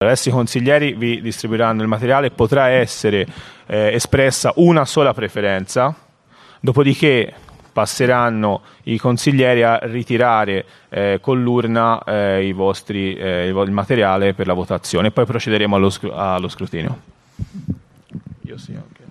Adesso i consiglieri vi distribuiranno il materiale, potrà essere espressa una sola preferenza, dopodiché passeranno i consiglieri a ritirare con l'urna il materiale per la votazione e poi procederemo allo scrutinio. Io sì anche.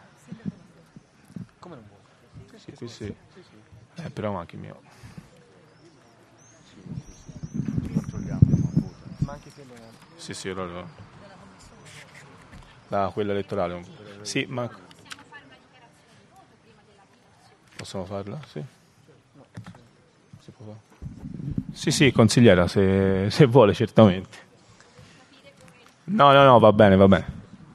Come non vuoi? Sì, sì. Però anche il mio. Sì, quella elettorale. Sì, ma possiamo farla? Sì. Si può fare? Sì, consigliera, se vuole, certamente. No, va bene.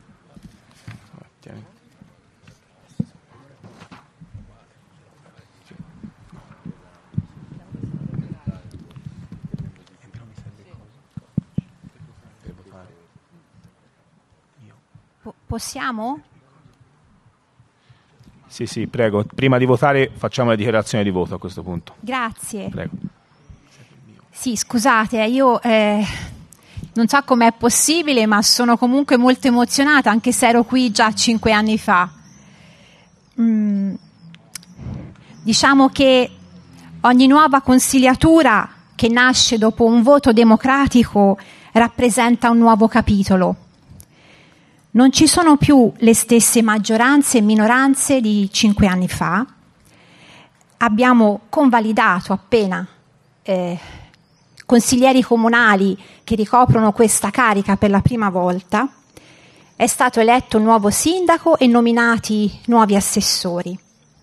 Possiamo? Sì, prego. Prima di votare facciamo la dichiarazione di voto a questo punto. Grazie. Prego. Sì, scusate, io non so com'è possibile, ma sono comunque molto emozionata, anche se ero qui già 5 anni fa. Diciamo che ogni nuova consigliatura che nasce dopo un voto democratico rappresenta un nuovo capitolo. Non ci sono più le stesse maggioranze e minoranze di 5 anni fa. Abbiamo convalidato appena consiglieri comunali che ricoprono questa carica per la prima volta. È stato eletto un nuovo sindaco e nominati nuovi assessori.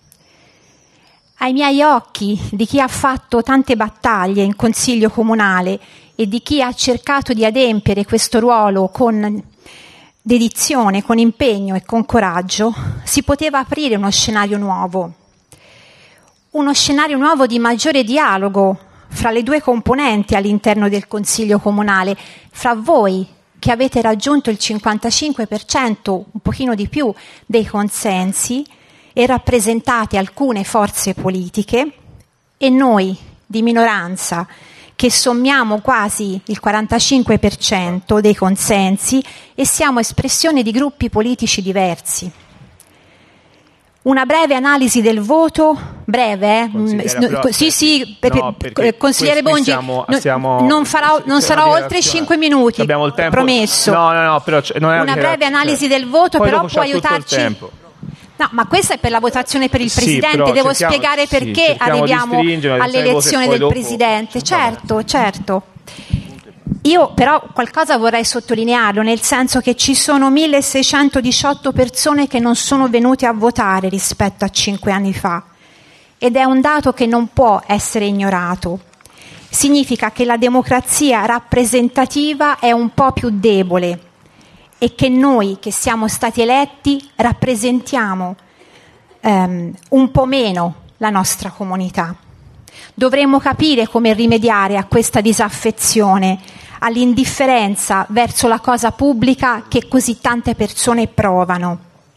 Ai miei occhi, di chi ha fatto tante battaglie in consiglio comunale e di chi ha cercato di adempiere questo ruolo con dedizione, con impegno e con coraggio, si poteva aprire uno scenario nuovo di maggiore dialogo fra le due componenti all'interno del Consiglio Comunale, fra voi che avete raggiunto il 55%, un pochino di più, dei consensi e rappresentate alcune forze politiche, e noi di minoranza che sommiamo quasi il 45% dei consensi e siamo espressione di gruppi politici diversi. Una breve analisi del voto, breve, consigliere Bongi, non sarò oltre 5 minuti, promesso. No, però non è una breve analisi del voto, poi però può aiutarci. No, ma questa è per la votazione per il Presidente, devo spiegare perché arriviamo all'elezione del Presidente. Certo. Io però qualcosa vorrei sottolinearlo, nel senso che ci sono 1618 persone che non sono venute a votare rispetto a 5 anni fa, ed è un dato che non può essere ignorato. Significa che la democrazia rappresentativa è un po' più debole e che noi che siamo stati eletti rappresentiamo un po' meno la nostra comunità. Dovremmo capire come rimediare a questa disaffezione, all'indifferenza verso la cosa pubblica che così tante persone provano.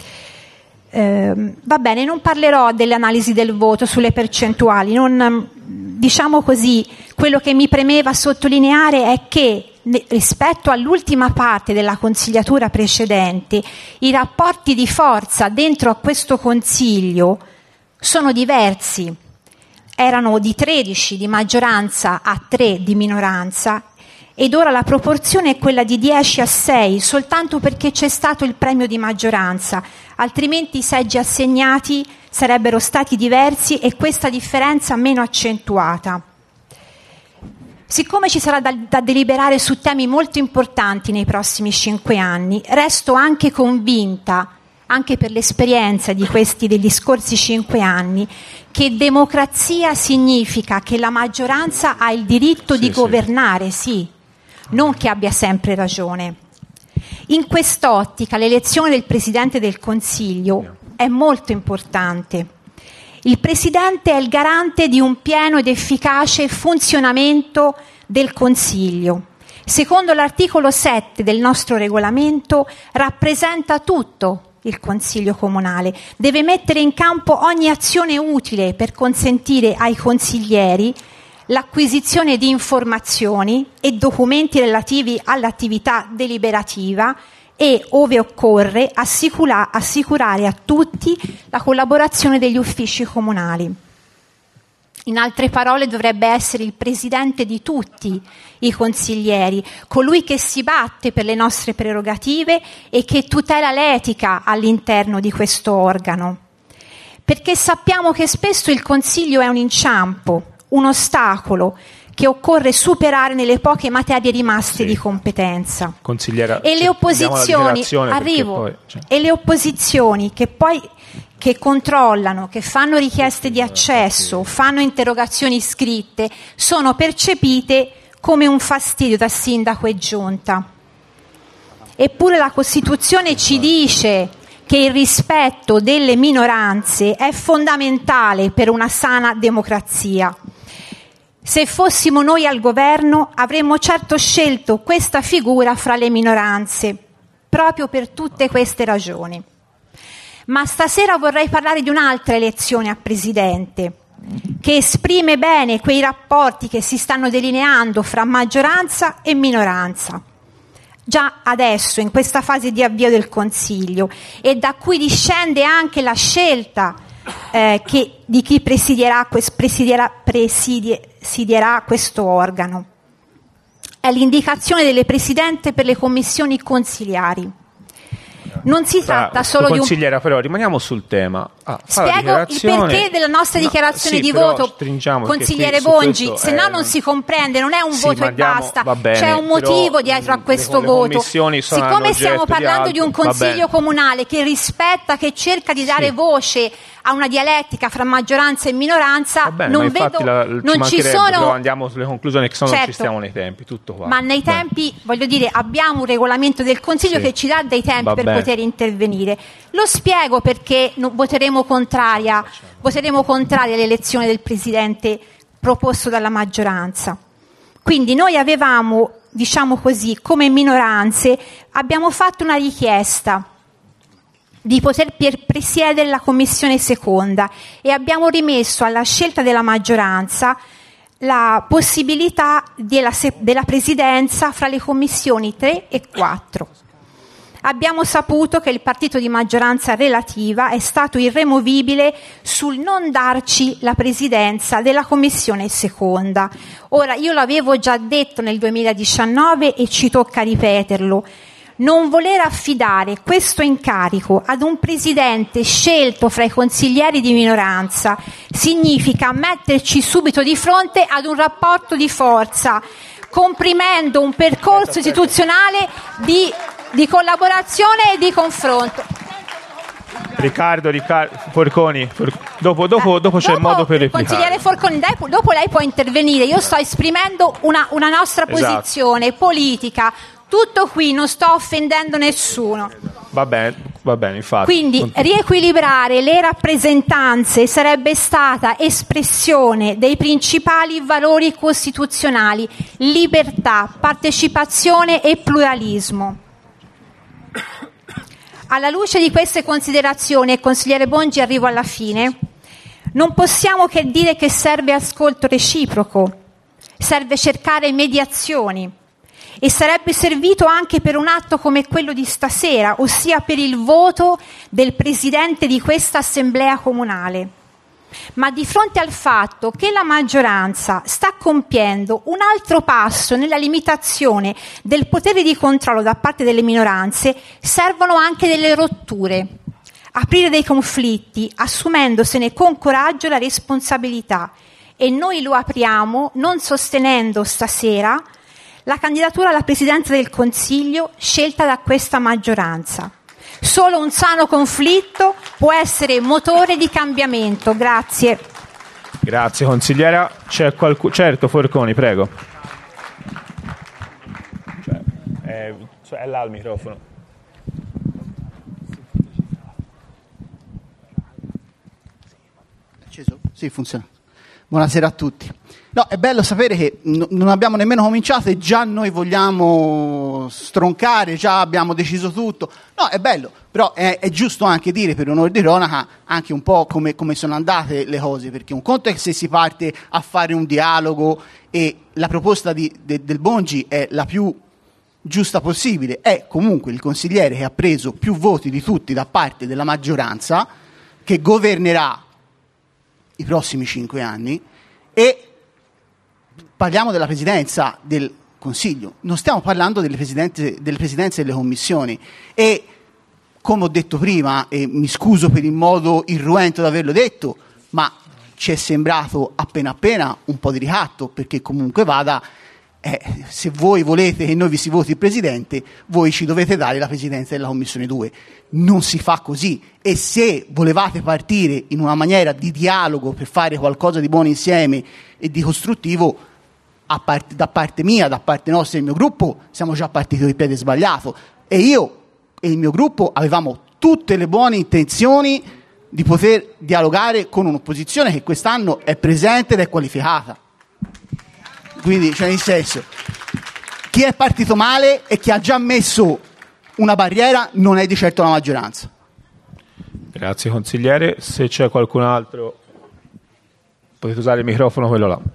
Va bene, non parlerò delle analisi del voto sulle percentuali, diciamo così, quello che mi premeva sottolineare è che rispetto all'ultima parte della consigliatura precedente, i rapporti di forza dentro a questo Consiglio sono diversi. Erano di 13 di maggioranza a 3 di minoranza, ed ora la proporzione è quella di 10 a 6, soltanto perché c'è stato il premio di maggioranza, altrimenti i seggi assegnati sarebbero stati diversi e questa differenza meno accentuata. Siccome ci sarà da deliberare su temi molto importanti nei prossimi 5 anni, resto anche convinta, anche per l'esperienza degli scorsi 5 anni, che democrazia significa che la maggioranza ha il diritto di governare, sì, non che abbia sempre ragione. In quest'ottica l'elezione del Presidente del Consiglio è molto importante. Il Presidente è il garante di un pieno ed efficace funzionamento del Consiglio. Secondo l'articolo 7 del nostro regolamento, rappresenta tutto il Consiglio Comunale. Deve mettere in campo ogni azione utile per consentire ai consiglieri l'acquisizione di informazioni e documenti relativi all'attività deliberativa e, ove occorre, assicurare a tutti la collaborazione degli uffici comunali. In altre parole, dovrebbe essere il presidente di tutti i consiglieri, colui che si batte per le nostre prerogative e che tutela l'etica all'interno di questo organo. Perché sappiamo che spesso il Consiglio è un inciampo, un ostacolo che occorre superare nelle poche materie rimaste di competenza. Consigliera, e le opposizioni, e le opposizioni che controllano, che fanno richieste di accesso, fanno interrogazioni scritte, sono percepite come un fastidio da sindaco e giunta. Eppure la Costituzione ci dice che il rispetto delle minoranze è fondamentale per una sana democrazia. Se fossimo noi al governo avremmo certo scelto questa figura fra le minoranze, proprio per tutte queste ragioni. Ma stasera vorrei parlare di un'altra elezione a presidente, che esprime bene quei rapporti che si stanno delineando fra maggioranza e minoranza, già adesso in questa fase di avvio del Consiglio, e da cui discende anche la scelta di chi presiderà questo organo. È l'indicazione delle presidente per le commissioni consiliari. Non si tratta solo di un... Consigliera, però rimaniamo sul tema. Spiego il perché della nostra dichiarazione di voto, consigliere Bongi, se no non si comprende, non è un voto e basta, c'è un motivo dietro a questo voto. Siccome stiamo parlando di un consiglio comunale che rispetta, che cerca di dare voce a una dialettica fra maggioranza e minoranza, non vedo, non ci sono... Però andiamo sulle conclusioni, che non ci stiamo nei tempi, tutto qua. Ma nei tempi, voglio dire, abbiamo un regolamento del Consiglio che ci dà dei tempi per poter intervenire. Lo spiego perché voteremo contraria all'elezione del Presidente proposto dalla maggioranza. Quindi noi avevamo, diciamo così, come minoranze, abbiamo fatto una richiesta di poter presiedere la Commissione seconda e abbiamo rimesso alla scelta della maggioranza la possibilità della presidenza fra le commissioni 3 e 4. Abbiamo saputo che il partito di maggioranza relativa è stato irremovibile sul non darci la presidenza della Commissione seconda. Ora, io l'avevo già detto nel 2019 e ci tocca ripeterlo. Non voler affidare questo incarico ad un presidente scelto fra i consiglieri di minoranza significa metterci subito di fronte ad un rapporto di forza, comprimendo un percorso istituzionale di collaborazione e di confronto. Riccardo Forconi, dopo c'è modo per replicare. Consigliere Forconi, dopo lei può intervenire. Io sto esprimendo una nostra posizione politica. Tutto qui, non sto offendendo nessuno. Va bene, infatti. Quindi riequilibrare le rappresentanze sarebbe stata espressione dei principali valori costituzionali: libertà, partecipazione e pluralismo. Alla luce di queste considerazioni, consigliere Bongi, arrivo alla fine, non possiamo che dire che serve ascolto reciproco, serve cercare mediazioni. E sarebbe servito anche per un atto come quello di stasera, ossia per il voto del presidente di questa assemblea comunale. Ma di fronte al fatto che la maggioranza sta compiendo un altro passo nella limitazione del potere di controllo da parte delle minoranze, servono anche delle rotture. Aprire dei conflitti, assumendosene con coraggio la responsabilità. E noi lo apriamo non sostenendo stasera la candidatura alla presidenza del Consiglio scelta da questa maggioranza. Solo un sano conflitto può essere motore di cambiamento. Grazie. Grazie consigliera. C'è certo, Forconi, prego. È là il microfono. Acceso? Sì, funziona. Buonasera a tutti. No, è bello sapere che non abbiamo nemmeno cominciato e già noi vogliamo possiamo stroncare, già abbiamo deciso tutto. No, è bello, però è giusto anche dire, per onore di cronaca, anche un po' come sono andate le cose, perché un conto è se si parte a fare un dialogo e la proposta del Bongi è la più giusta possibile, è comunque il consigliere che ha preso più voti di tutti da parte della maggioranza, che governerà i prossimi 5 anni, e parliamo della presidenza del Consiglio, non stiamo parlando delle presidenze delle commissioni. E come ho detto prima, e mi scuso per il modo irruento di averlo detto, ma ci è sembrato appena un po' di ricatto, perché comunque vada, se voi volete che noi vi si voti il presidente, voi ci dovete dare la presidenza della commissione 2. Non si fa così, e se volevate partire in una maniera di dialogo per fare qualcosa di buono insieme e di costruttivo, da parte mia, da parte nostra e del mio gruppo, siamo già partiti con il piede sbagliato, e io e il mio gruppo avevamo tutte le buone intenzioni di poter dialogare con un'opposizione che quest'anno è presente ed è qualificata. Quindi, cioè, nel senso, chi è partito male e chi ha già messo una barriera non è di certo la maggioranza. Grazie consigliere. Se c'è qualcun altro, potete usare il microfono, quello là.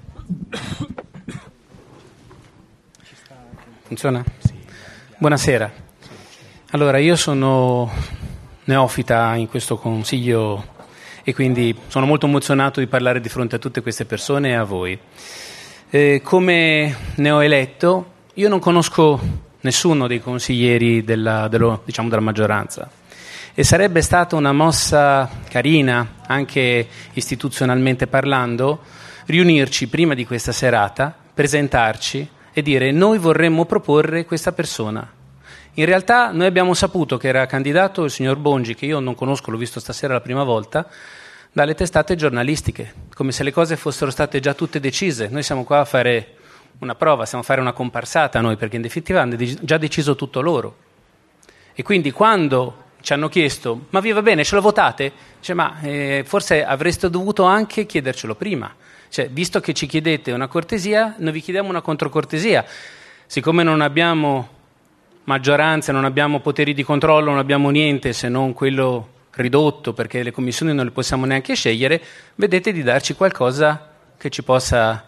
Funziona? Sì. Buonasera. Allora, io sono neofita in questo consiglio e quindi sono molto emozionato di parlare di fronte a tutte queste persone e a voi. Come neoeletto, io non conosco nessuno dei consiglieri della maggioranza, e sarebbe stata una mossa carina, anche istituzionalmente parlando, riunirci prima di questa serata, presentarci e dire: noi vorremmo proporre questa persona. In realtà noi abbiamo saputo che era candidato il signor Bongi, che io non conosco, l'ho visto stasera la prima volta, dalle testate giornalistiche, come se le cose fossero state già tutte decise. Noi siamo qua a fare una prova, stiamo a fare una comparsata noi, perché in definitiva hanno già deciso tutto loro. E quindi quando ci hanno chiesto: ma vi va bene, ce lo votate? Cioè, forse avreste dovuto anche chiedercelo prima. Cioè, visto che ci chiedete una cortesia, noi vi chiediamo una controcortesia. Siccome non abbiamo maggioranza, non abbiamo poteri di controllo, non abbiamo niente se non quello ridotto, perché le commissioni non le possiamo neanche scegliere, vedete di darci qualcosa che ci possa,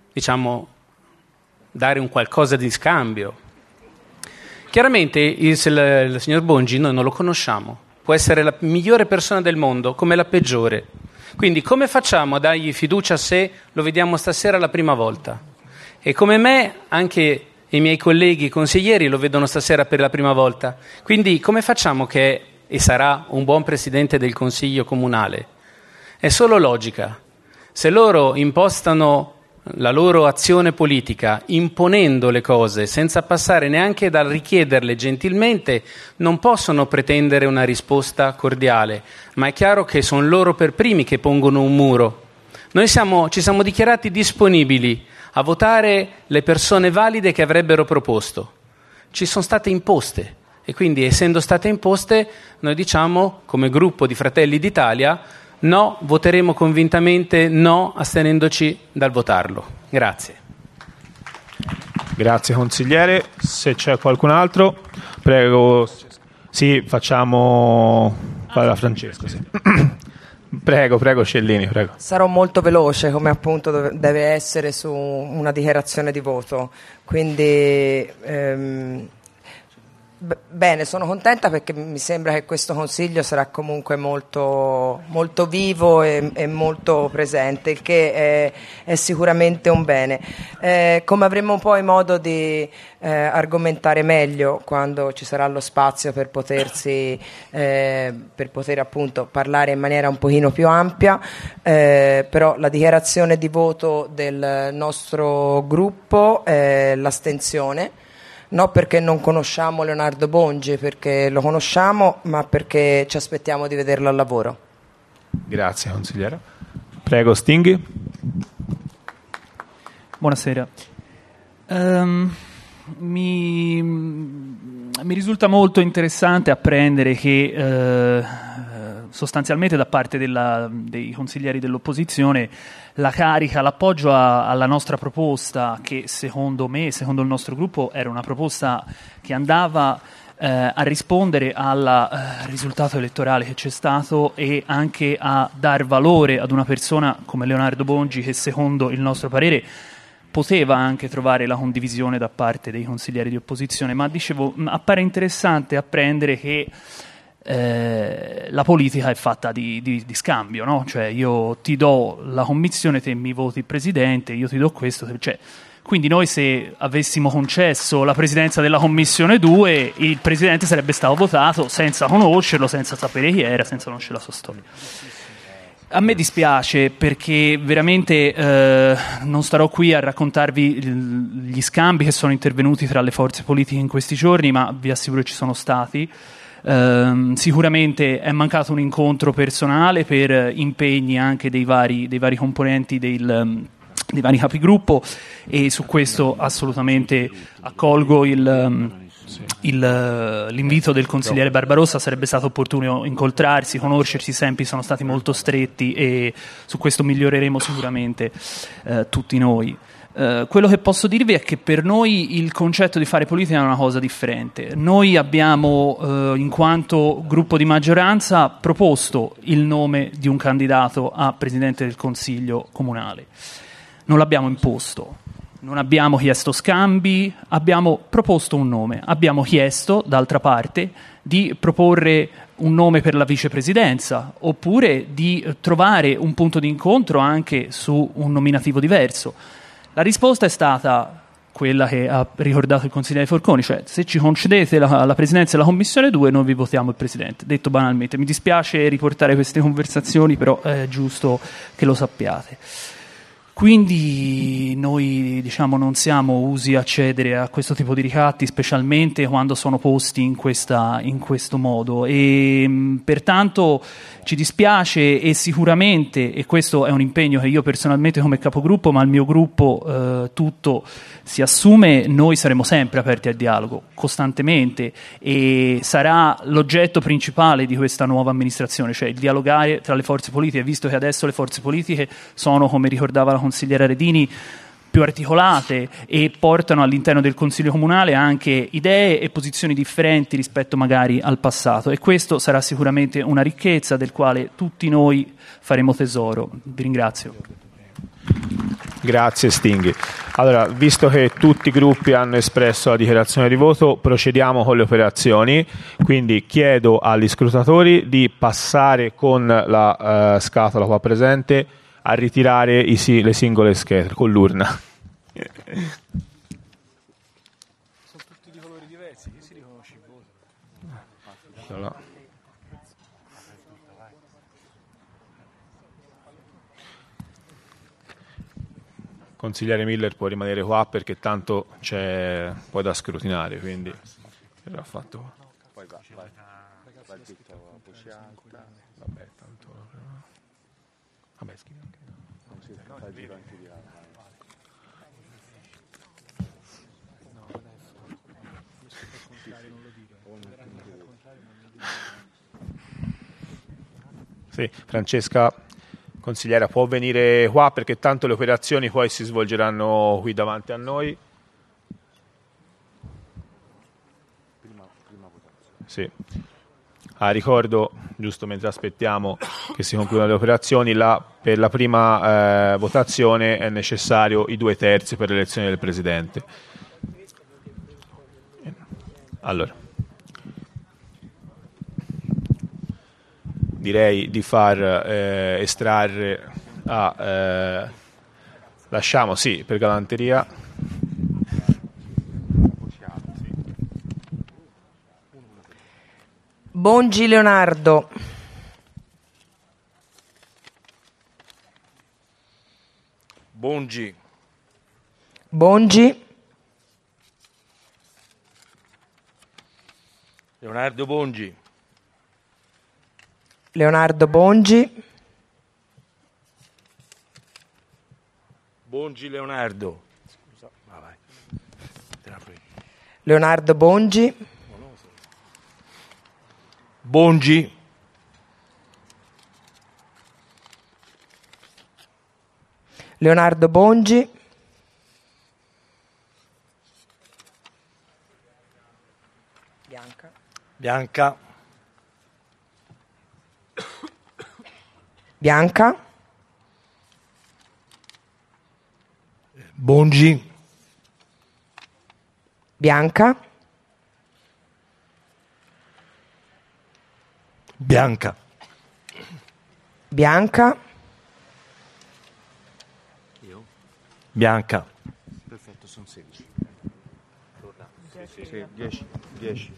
dare un qualcosa di scambio. Chiaramente il signor Bongi noi non lo conosciamo, può essere la migliore persona del mondo come la peggiore. Quindi come facciamo a dargli fiducia se lo vediamo stasera la prima volta? E come me anche i miei colleghi consiglieri lo vedono stasera per la prima volta. Quindi come facciamo che e sarà un buon presidente del Consiglio comunale? È solo logica. Se loro impostano la loro azione politica imponendo le cose senza passare neanche dal richiederle gentilmente, non possono pretendere una risposta cordiale, ma è chiaro che sono loro per primi che pongono un muro. Noi ci siamo dichiarati disponibili a votare le persone valide che avrebbero proposto. Ci sono state imposte, e quindi, essendo state imposte, noi diciamo come gruppo di Fratelli d'Italia no, voteremo convintamente no, astenendoci dal votarlo. Grazie. Grazie consigliere. Se c'è qualcun altro, prego. Sì, facciamo. Parla Francesco. Sì. Prego Scellini, prego. Sarò molto veloce, come appunto deve essere su una dichiarazione di voto. Quindi bene, sono contenta perché mi sembra che questo Consiglio sarà comunque molto, molto vivo e molto presente, il che è sicuramente un bene. Come avremo poi modo di argomentare meglio quando ci sarà lo spazio per poter appunto parlare in maniera un pochino più ampia, però la dichiarazione di voto del nostro gruppo è l'astensione. No, perché non conosciamo Leonardo Bongi, perché lo conosciamo, ma perché ci aspettiamo di vederlo al lavoro. Grazie, consigliere. Prego, Stinghi. Buonasera. Mi risulta molto interessante apprendere che sostanzialmente da parte dei consiglieri dell'opposizione la carica, l'appoggio alla nostra proposta, che secondo me, secondo il nostro gruppo, era una proposta che andava a rispondere al risultato elettorale che c'è stato e anche a dar valore ad una persona come Leonardo Bongi, che secondo il nostro parere poteva anche trovare la condivisione da parte dei consiglieri di opposizione, ma dicevo, appare interessante apprendere che la politica è fatta di scambio, no? Cioè io ti do la commissione, te mi voti il presidente, io ti do questo, cioè, quindi noi se avessimo concesso la presidenza della commissione 2, il presidente sarebbe stato votato senza conoscerlo, senza sapere chi era, senza conoscere la sua storia. A me dispiace perché veramente non starò qui a raccontarvi gli scambi che sono intervenuti tra le forze politiche in questi giorni, ma vi assicuro che ci sono stati. Sicuramente è mancato un incontro personale per impegni anche dei vari componenti dei vari capigruppo, e su questo assolutamente accolgo l'invito del consigliere Barbarossa. Sarebbe stato opportuno incontrarsi, conoscersi, i tempi sono stati molto stretti e su questo miglioreremo sicuramente tutti noi. Quello che posso dirvi è che per noi il concetto di fare politica è una cosa differente. Noi abbiamo, in quanto gruppo di maggioranza, proposto il nome di un candidato a Presidente del Consiglio comunale. Non l'abbiamo imposto, non abbiamo chiesto scambi, abbiamo proposto un nome. Abbiamo chiesto, d'altra parte, di proporre un nome per la vicepresidenza, oppure di trovare un punto di incontro anche su un nominativo diverso. La risposta è stata quella che ha ricordato il consigliere Forconi, cioè se ci concedete la presidenza della Commissione 2 noi vi votiamo il presidente, detto banalmente. Mi dispiace riportare queste conversazioni, però è giusto che lo sappiate. Quindi noi, diciamo, non siamo usi a cedere a questo tipo di ricatti, specialmente quando sono posti in questo modo, e pertanto ci dispiace, e sicuramente, e questo è un impegno che io personalmente come capogruppo, ma il mio gruppo tutto si assume, noi saremo sempre aperti al dialogo, costantemente, e sarà l'oggetto principale di questa nuova amministrazione, cioè il dialogare tra le forze politiche, visto che adesso le forze politiche sono, come ricordava la consigliera Redini, più articolate e portano all'interno del Consiglio Comunale anche idee e posizioni differenti rispetto magari al passato, e questo sarà sicuramente una ricchezza del quale tutti noi faremo tesoro. Vi ringrazio. Grazie Stinghi. Allora, visto che tutti i gruppi hanno espresso la dichiarazione di voto, procediamo con le operazioni, quindi chiedo agli scrutatori di passare con la scatola qua presente a ritirare le singole schede con l'urna. Sono tutti di colori diversi, chi si riconosce il voto? Allora. Consigliere Miller può rimanere qua perché tanto c'è poi da scrutinare, quindi verrà fatto qua. Poi va detto a voce alta. Vabbè, tanto vabbè, scrivi anche. Non si fa il giro anche di là. No, adesso non lo dico. Sì, Francesca consigliera, può venire qua perché tanto le operazioni poi si svolgeranno qui davanti a noi. Prima votazione. Sì. Ricordo, giusto mentre aspettiamo che si concludano le operazioni, per la prima votazione è necessario i 2/3 per l'elezione del Presidente. Allora, direi di far estrarre lasciamo, sì, per galanteria. Bongi Leonardo. Bongi. Bongi. Leonardo Bongi. Leonardo Bongi. Bongi Leonardo. Scusa, vai. Leonardo Bongi. Bongi. Leonardo Bongi, Bianca, Bianca, Bongi, Bianca, Bianca, Bianca, Bianca. Perfetto, sono 16. Sì, 10.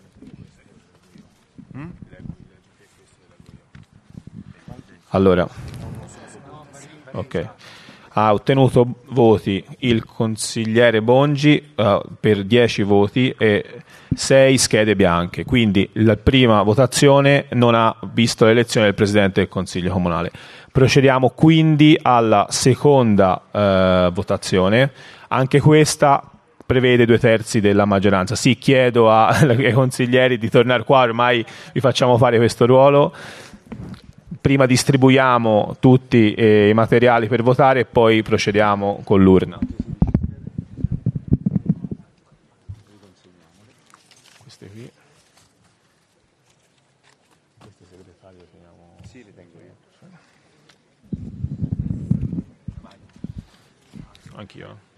Allora, ok. Ha ottenuto voti il consigliere Bongi per 10 voti e 6 schede bianche, quindi la prima votazione non ha visto l'elezione del Presidente del Consiglio Comunale. Procediamo quindi alla seconda votazione, anche questa prevede 2/3 della maggioranza. Sì, chiedo ai consiglieri di tornare qua, ormai vi facciamo fare questo ruolo. Prima distribuiamo tutti i materiali per votare e poi procediamo con l'urna. Queste qui. Queste segretarie teniamo. Sì, le tengo io. Anch'io.